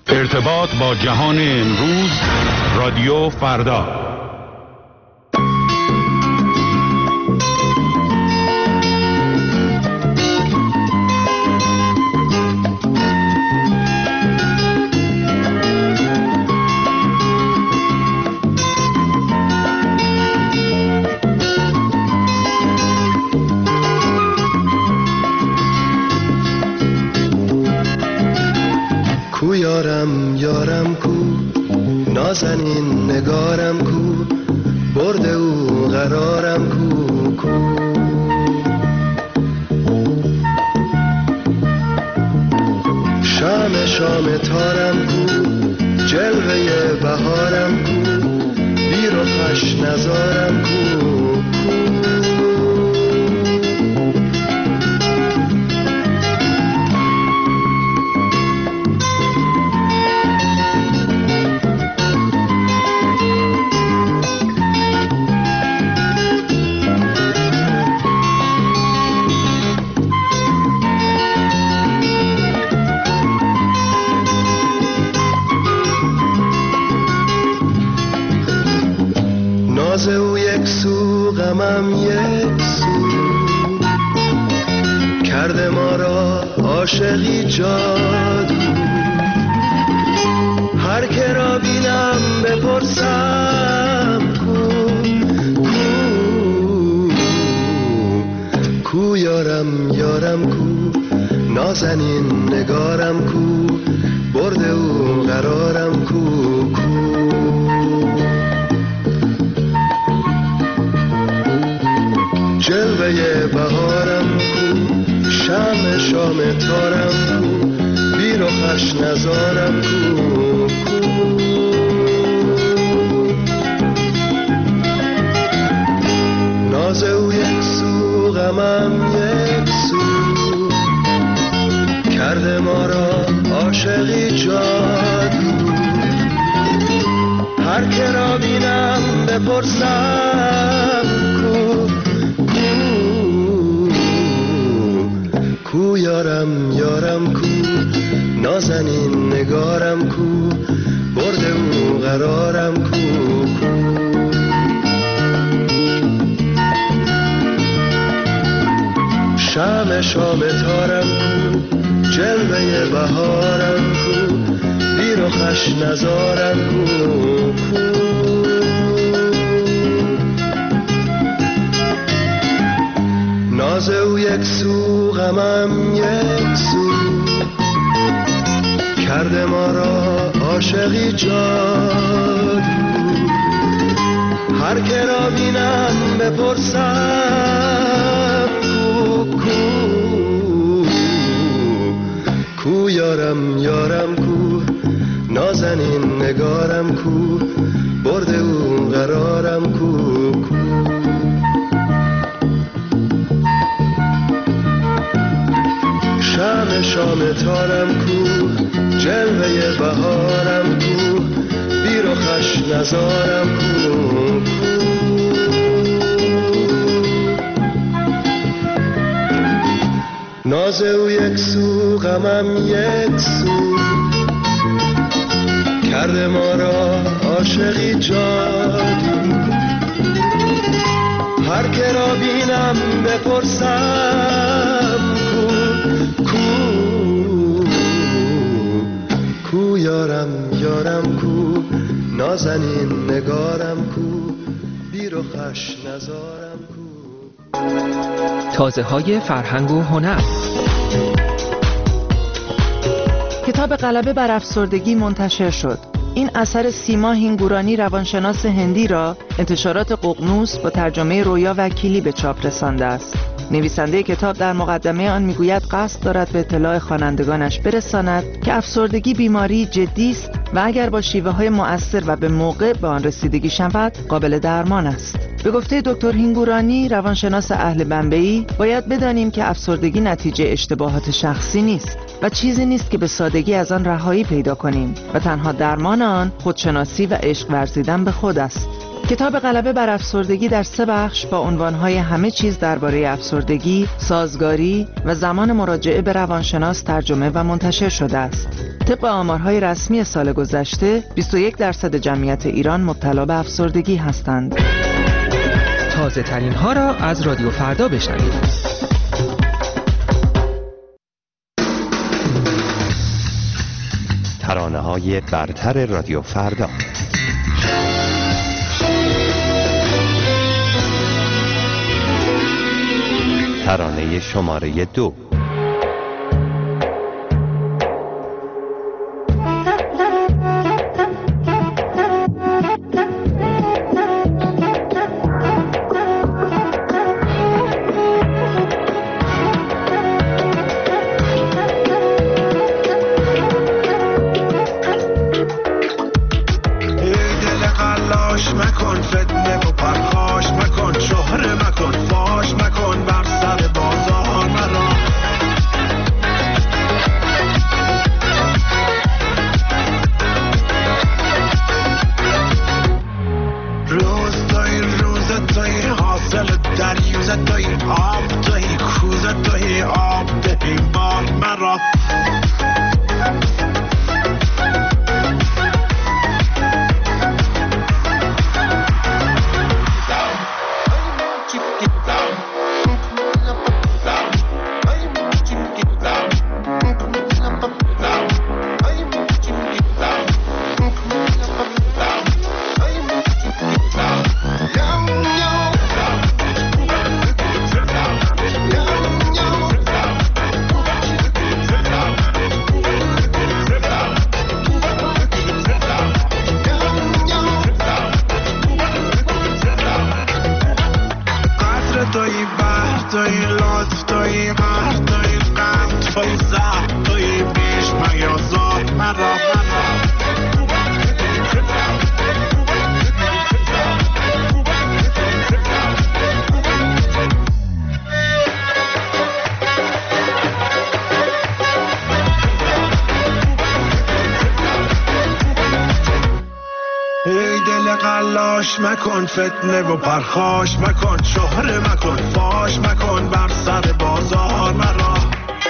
ارتباط با جهان امروز، رادیو فردا. یارم کو نازنین نگارم کو برده او قرارم کو شام تارم کو جلوه بهارم کو بیر و خوش نزارم کو ناز او یک سو غمم یک سو کرده ما را عاشقی جادو هر که را بینم بپرسم کو یارم کو نازنین نگارم کو برده او قرارم کو جلوه بهارم کو شام تارم کو بیر و خوش نزارم کو ناز او یک سو غمم یک سو کرده ما را عاشقی جادو هر که را بینم بپرسم کو یارم کو نازنین نگارم کو برده او قرارم کو شام تارم کو جلوه بهارم کو بیر و خوش نزارم کو ناز او یک سو غمم یک سو کرده ما را عاشقی جادو هر که را بینم بپرسم کو یارم کو نازنین نگارم کو برده او قرارم کو شام تارم کو جلوه بهارم کو بیر و خوش نزارم کو ناز او یک سو غمم یک سو کرده ما را عاشقی جادو هر که را بینم بپرسم کو یارم کو نازنین نگارم کو بیر و خوش نزارم کو تازه های فرهنگ و هنر. کتاب غلبه بر افسردگی منتشر شد. این اثر سیما هینگورانی روانشناس هندی را انتشارات ققنوس با ترجمه رویا وکیلی به چاپ رسانده است. نویسنده کتاب در مقدمه آن میگوید قصد دارد به اطلاع خوانندگانش برساند که افسردگی بیماری جدی است و اگر با شیوه‌های مؤثر و به موقع به آن رسیدگی شود قابل درمان است. به گفته دکتر هینگورانی روانشناس اهل بمبئی، باید بدانیم که افسردگی نتیجه اشتباهات شخصی نیست و چیزی نیست که به سادگی از آن رهایی پیدا کنیم و تنها درمان آن خودشناسی و عشق ورزیدن به خود است. کتاب غلبه بر افسردگی در 3 بخش با عنوانهای همه چیز درباره افسردگی، سازگاری و زمان مراجعه به روانشناس ترجمه و منتشر شده است. طبق آمارهای رسمی سال گذشته 21% جمعیت ایران مبتلا به افسردگی هستند. تازه ترین ها را از رادیو فردا بشنوید. ترانه‌های برتر رادیو فردا. ترانه شماره 2. مکن فتنه و پرخاش مکن، شهره مکن، فاش مکن بر سر بازار مرا.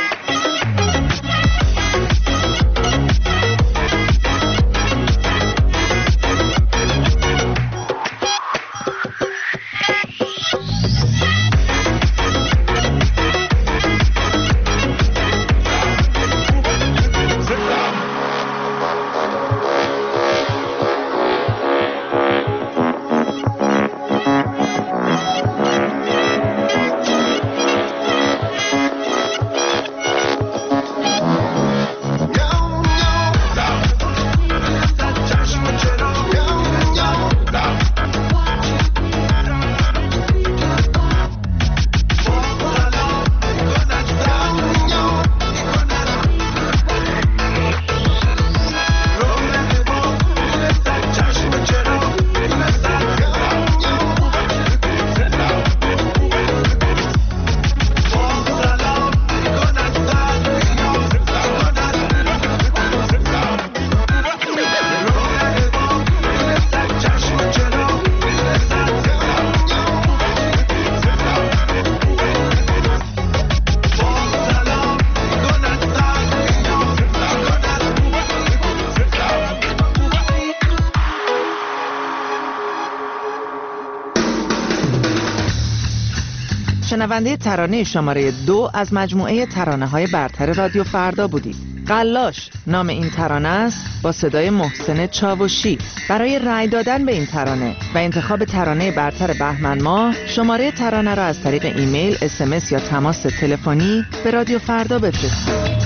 شنونده ترانه شماره 2 از مجموعه ترانه‌های برتر رادیو فردا بودید. قلاش نام این ترانه است، با صدای محسن چاوشی. برای رأی دادن به این ترانه و انتخاب ترانه برتر بهمن ماه، شماره ترانه را از طریق ایمیل، SMS یا تماس تلفنی به رادیو فردا بفرستید.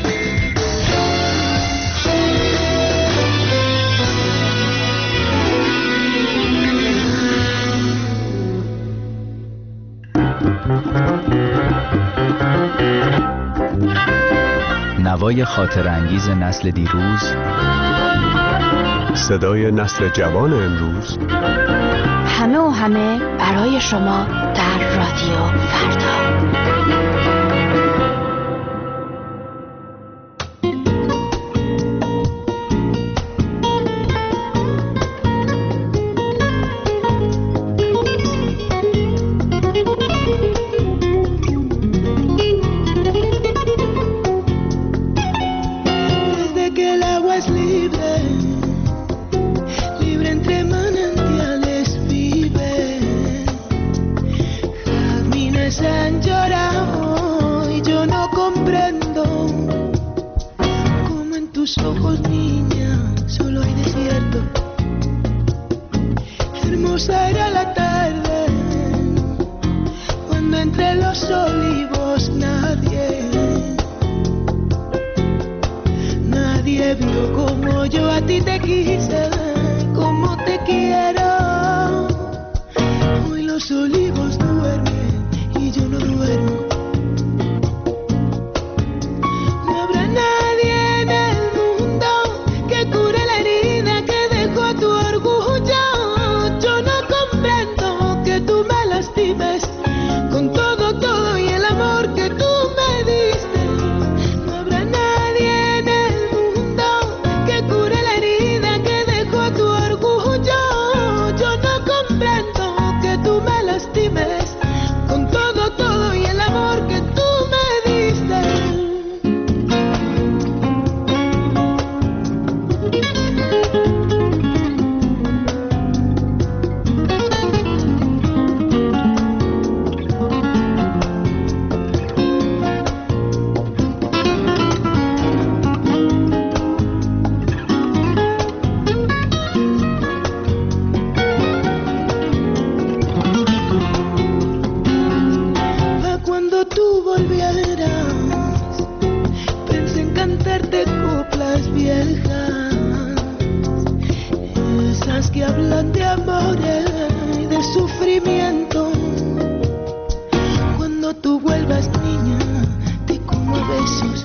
نوای خاطر انگیز نسل دیروز، صدای نسل جوان امروز، همه و همه برای شما در رادیو فردا. es libre, libre entre manantiales vive. Jazmines han llorado y yo no comprendo cómo en tus ojos, niña, solo hay desierto. Hermosa era la tarde cuando entre los olivos nadie vio como yo a ti te quise, como te quiero. Hoy los olivos duermen y yo no duermo. No habrá nadie en el mundo que cure la herida que dejó tu orgullo. Yo no comprendo que tú me lastimes con todo, todo y el amor que tú me diste. No habrá nadie en el mundo que cure la herida que dejó tu orgullo. Yo no comprendo que tú me lastimes con todo, todo y el amor que tú me diste. Cuando tú volvieras, pensé en cantarte coplas viejas, esas que hablan de amores y de sufrimiento. Cuando tú vuelvas, niña, te como a besos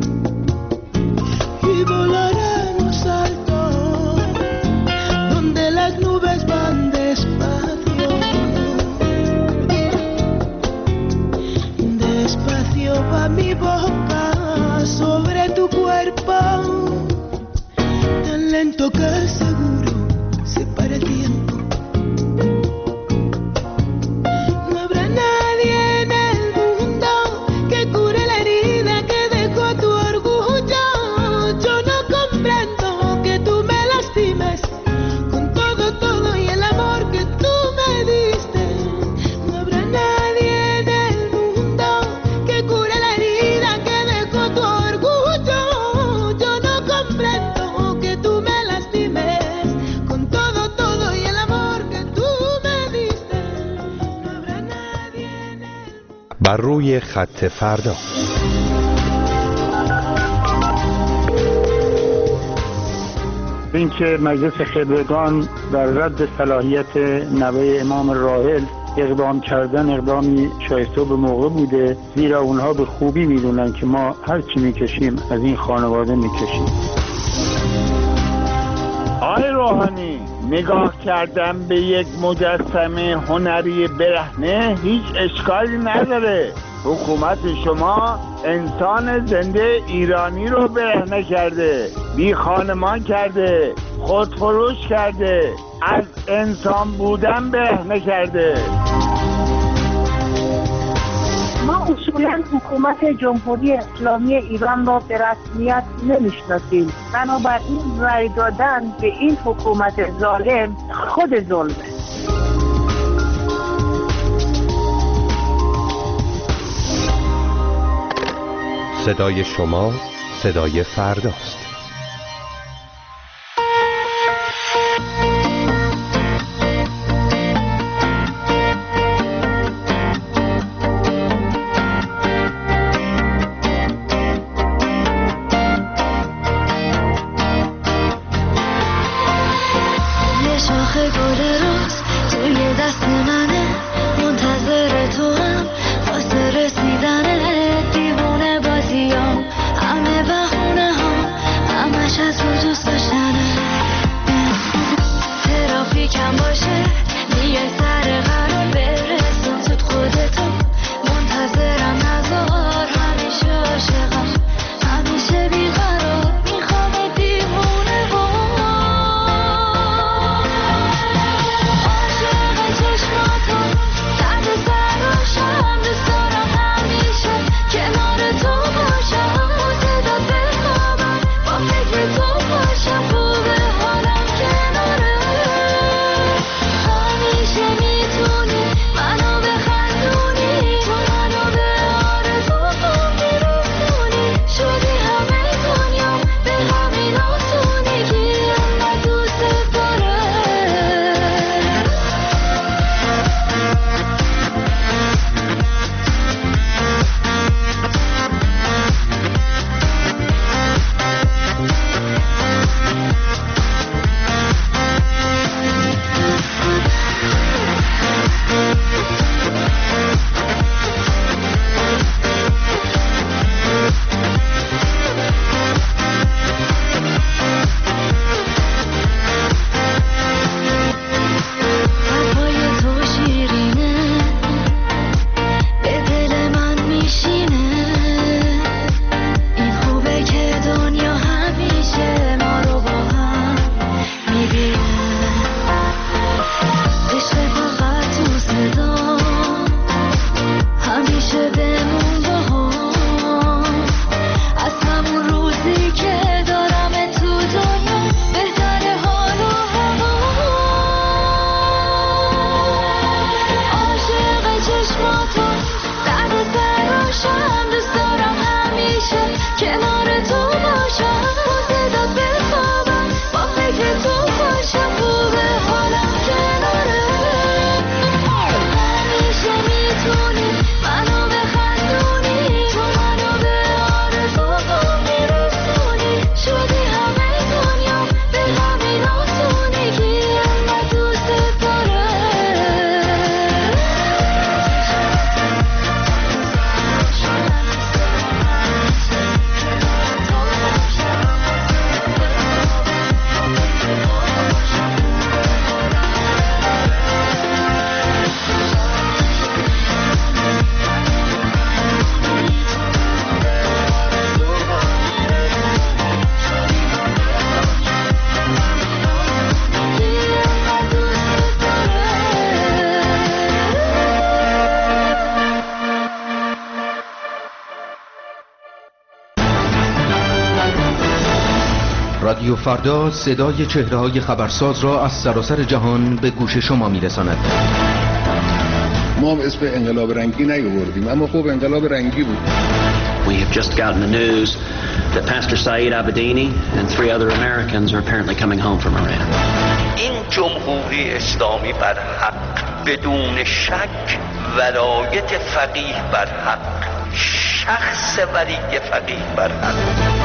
y volaremos alto, donde las nubes van despacio. Despacio va mi boca sobre tu cuerpo, tan lento que seguro se para el tiempo. No habrá nadie en el mundo que cure la herida que dejó tu orgullo. Yo no comprendo que tú me lastimes con todo, todo y el amor que tú me diste. No habrá nadie en el mundo que cure la herida que dejó tu orgullo. Yo no comprendo que tú me lastimes con todo, todo y el amor que tú me diste. No habrá nadie en el mundo. بر روی خط فردا. اینکه مجلس خبرگان در رد صلاحیت نوه امام راحل اقدام کردن اقدامی شایسته و به موقع بوده، زیرا اونها به خوبی میدونن که ما هر چی میکشیم از این خانواده میکشیم. آقای روحانی، نگاه کردن به یک مجسمه هنری برهنه هیچ اشکالی نداره. حکومت شما انسان زنده ایرانی رو برهنه کرده، بی خانمان کرده، خودفروش کرده، از انسان بودن برهنه کرده. ما اصولا حکومت جمهوری اسلامی ایران را به رسمیت نمیشناسیم. بنابراین رای دادن به این حکومت ظالم خود ظلمه. صدای شما صدای فرداست. یه شاخه گل روز توی دست منه، منتظر تو هم واسه رسیدنه. دیوونه بازیام همه بهونه ها رادیو فردا صدای چهره‌های خبرساز را از سراسر جهان به گوش شما می‌رساند. ما اسم انقلاب رنگی نیاوردیم، اما خب انقلاب رنگی بود. We have just gotten the news that Pastor Saeed Abedini and 3 other Americans are apparently coming home from Iran. این جمهوری اسلامی بر حق، بدون شک ولایت فقیه بر حق، شخص ولی فقیه بر حق.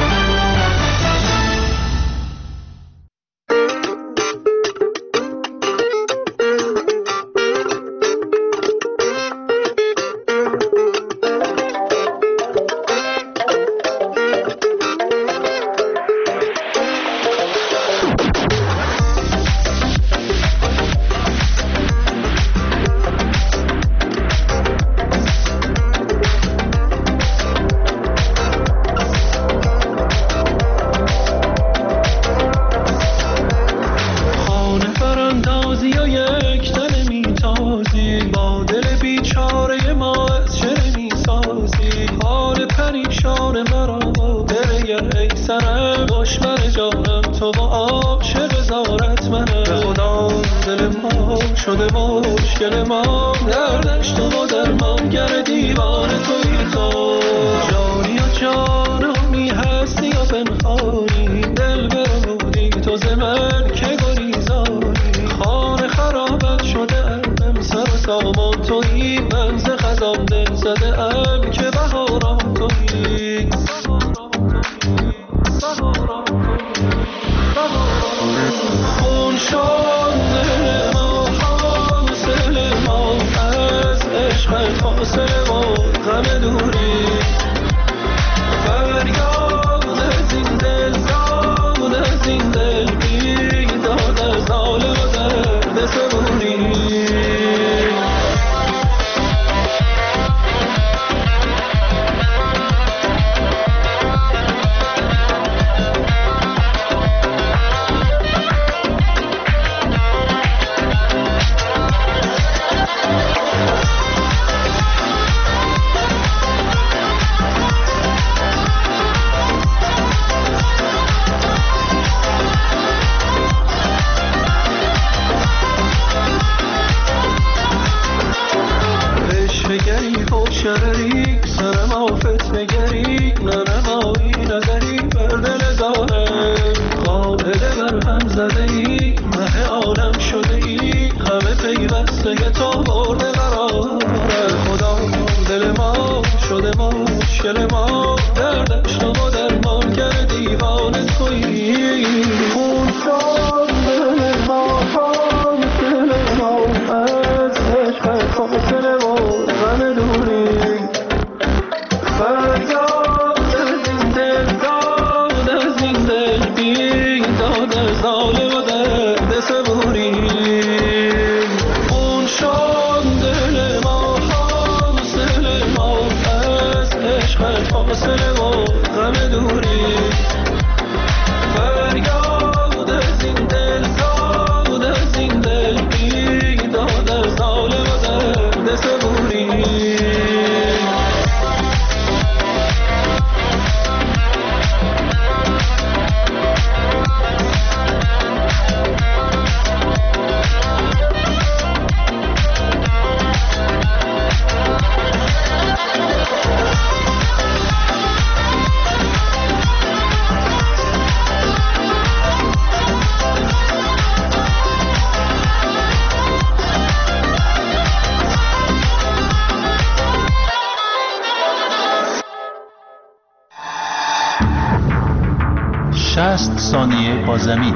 ثانیه با زمین.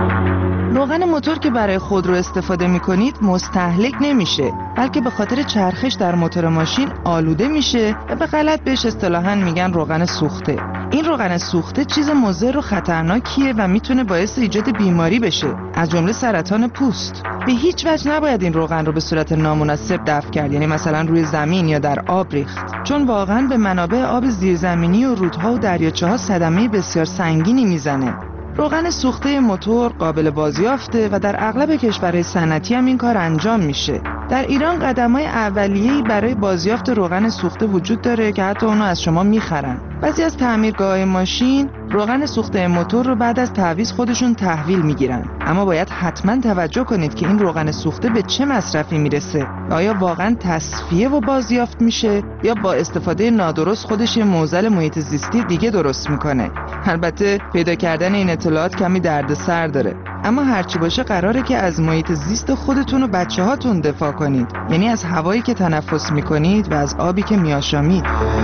روغن موتور که برای خودرو استفاده می‌کنید مستهلک نمیشه، بلکه به خاطر چرخش در موتور ماشین آلوده میشه و به غلط بهش اصطلاحاً میگن روغن سوخته. این روغن سوخته چیز مضر و خطرناکیه و میتونه باعث ایجاد بیماری بشه، از جمله سرطان پوست. به هیچ وجه نباید این روغن رو به صورت نامناسب دفع کرد، یعنی مثلا روی زمین یا در آب ریخت، چون واقعاً به منابع آب زیرزمینی و رودها و دریاچه‌ها صدمه بسیار سنگینی میزنه. روغن سوخته موتور قابل بازیافته و در اغلب کشورهای صنعتی هم این کار انجام میشه. در ایران قدم‌های اولیه‌ای برای بازیافت روغن سوخته وجود داره که حتی اونو از شما میخرن. بعضی از تعمیرگاه‌های ماشین روغن سوخته موتور رو بعد از تعویض خودشون تحویل میگیرن. اما باید حتما توجه کنید که این روغن سوخته به چه مصرفی میرسه. آیا واقعا تصفیه و بازیافت میشه یا با استفاده نادرست خودش معضل محیط زیستی دیگه درست میکنه؟ البته پیدا کردن این اطلاعات کمی دردسر داره. اما هرچی باشه قراره که از محیط زیست خودتون و بچه‌هاتون دفاع کنید. یعنی از هوایی که تنفس میکنید و از آبی که میآشامید.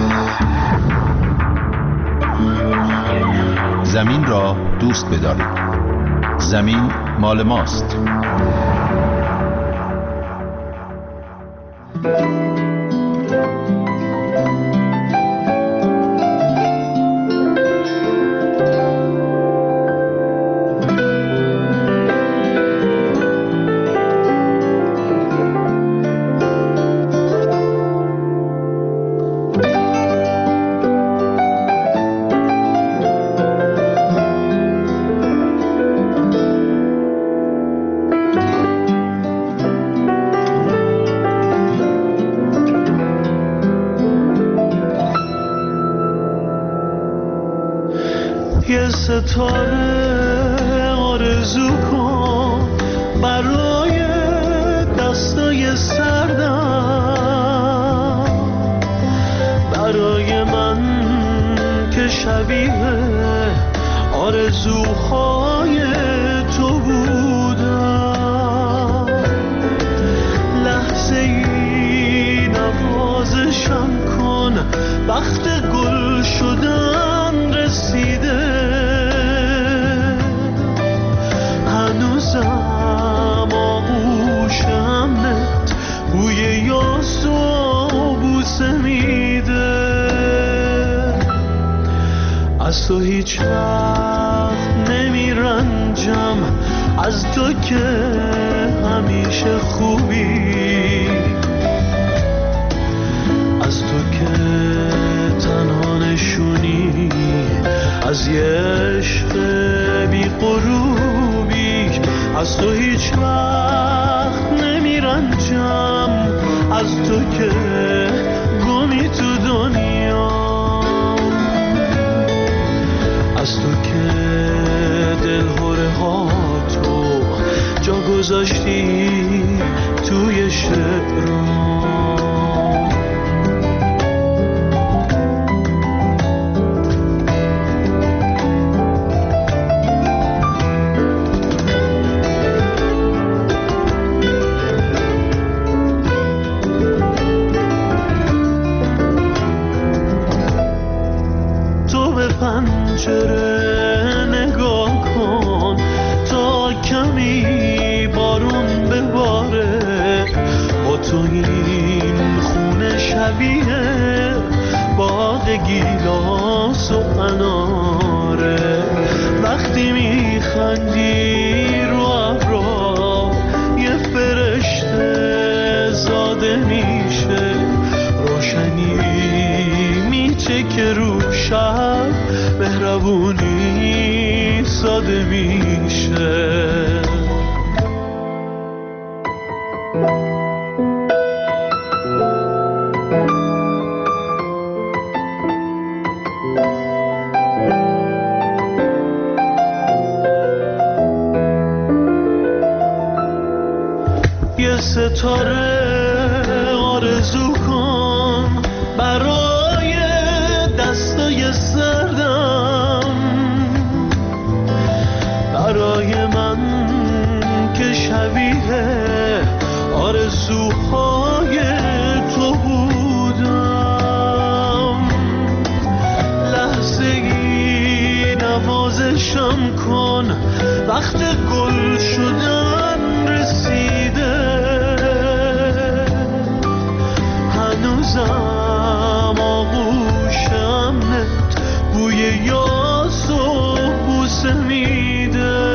زمین را دوست بدارید. زمین مال ماست. ستاره آرزو کن برای دستای سردم، برای من که شبیه آرزوهای تو بودم. لحظه ای نوازشم کن، وقت گل شدن رسیده. آغوشمت بوی یاس و بوسه میده. از تو هیچ وقت نمیرنجم، از تو که همیشه خوبی، از تو که تنها نشونی از یه عشق بی غروبی. از تو هیچ وقت نمیرنجم، از تو که گمی تو دنیا، از تو که دلهوره ها تو جا گذاشتی توی شعرام. پنجره نگاه کن تا کمی بارون بباره. با تو این خونه شبیه باغ گیلاس و اناره. وقتی میخندی رو ابرا یه فرشته زاده میشه. روشنی میچکه رو شب، مهربونی ساده میشه. یه ستاره آرزو کن برای دستای سردم، برای من که شبیه آرزوهای تو بودم. لحظه ای نوازشم کن، وقت گل شدن رسیده. هنوزم آغوشمت بوی یاس و بوسه میده.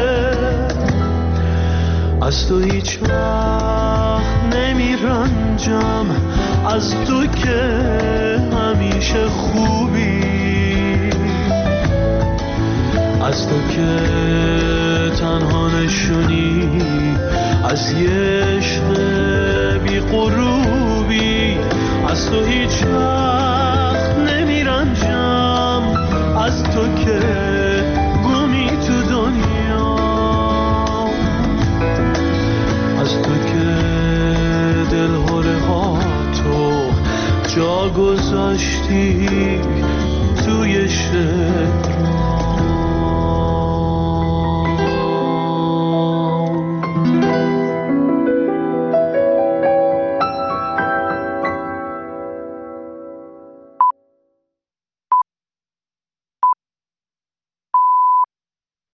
از تو هیچ وقت نمیرنجم، از تو که همیشه خوبی، از تو که تنها نشونی از یه عشق بی غروبی، از تو هیچ وقت نمیرنجم، از تو که گمی تو دنیا، از تو که دلهره ها تو جا گذاشتی توی شکل